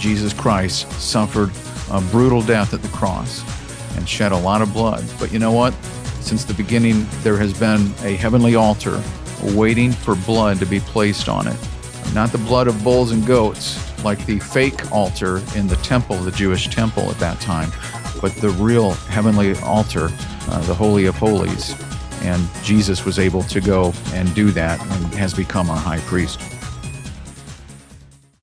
Jesus Christ suffered a brutal death at the cross and shed a lot of blood. But you know what? Since the beginning, there has been a heavenly altar waiting for blood to be placed on it. Not the blood of bulls and goats, like the fake altar in the temple, the Jewish temple at that time, but the real heavenly altar, the Holy of Holies. And Jesus was able to go and do that and has become our high priest.